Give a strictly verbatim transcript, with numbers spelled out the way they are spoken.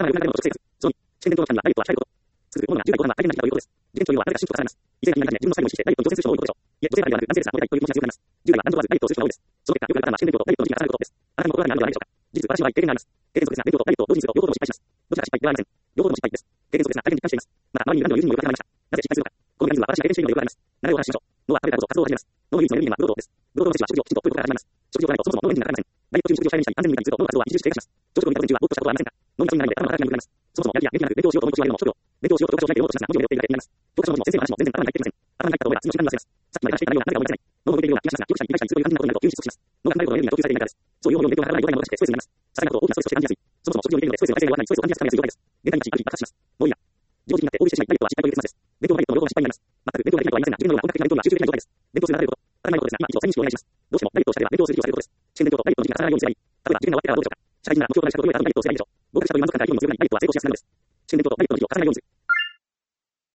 が生まれるのを直接、そのに、試験伝統の期間にはダイエットは控えること。続くものがじゅう代後半は大変な時期だということです。事前調理後は誰か進捗がされます。以前になり自分の最後にしてダイエットに挑戦する人も多いことでしょう。いえ、女性ならではなく男性ですが、どういったという気持ちが強くなります。じゅう代は男女問わずダイエットをする人が多いです。その結果、よくあるパターンは試験伝統とダイエットの時期が重なることです。あなたも心当たりがあるのではないでしょうか。事実、私は経験があります。経験則ですが、勉強とダイエットを同時にすると両方とも失敗します。どちらが失敗ではありません。両方とも失敗です。経験則ですが、大変実感しています。また、周りにいる何度も友人にもよく語られました。なぜ失敗するのか。このメカニズムは私が経験しているのでよくあります。流れを話しましょう。脳は食べたこと、活動を始めます。脳の唯一のエネルギーはブドウ糖です。ブドウ糖の摂取は食事をきちんととることから始まります。食事を取らないとそもそも脳のエンジンがかかりません。ダイエット中に食事を控えめにしたり、安全に見たりすると脳の活動は著しく低下します。朝食を見た午前中はぼーっとしたことはありませんか。脳みそになるので頭の働きが鈍くなります。そもそもやる気や元気なく勉強しようと思う口を上げるのも食料。勉強しようと読書を開いていようとしますが、文字を読っているだけになります。教科書の文字も先生の話も全然頭に入っていません。頭に入ったと思えば次の時間に忘れます。さっきまで話していた内容が何か思い出せない。脳の動いているような気がしますが、記憶したり理解したりそういう感じなことになると急に失速します。脳が考えることのエネルギーが供給されていないからです。そういう方法を勉強が払わない状態のものとしてストレスになります。ささいなことを大きなストレスとして感じやすい。そもそも食事を見ているのでストレスが改善に終わらないストレスを感じやすくなりやすい状態です。限界に達し、ある日爆発します。もういいや。常識になって大食いしてしまい、ダイエットは失敗という結末です。勉強もダイエットも両方が失敗になります。全く勉強ができないことはありませんが、自分のような本格的な勉強には集中できない状態です。勉強する流れること、勉強する流れること、当たり前のことですが、今一度再認識をお願いします。どうしてもダイエットをしたりは勉強をするようにはしています。どうしてもダイエットをしたりは勉強をするということです。試験勉強とダイエットの時期が重ならないようにすればいい。例えば自分が終わってからどうでしょうか。社会人なら目標と同じかどうでしょうか。社会人なら目標と同じかどうでしょうか。僕がしたという満足感が大きいものをするようにダイエットは成功しやすくなるのです。試験勉強とダイエットの時期が重ならないようにすればいい。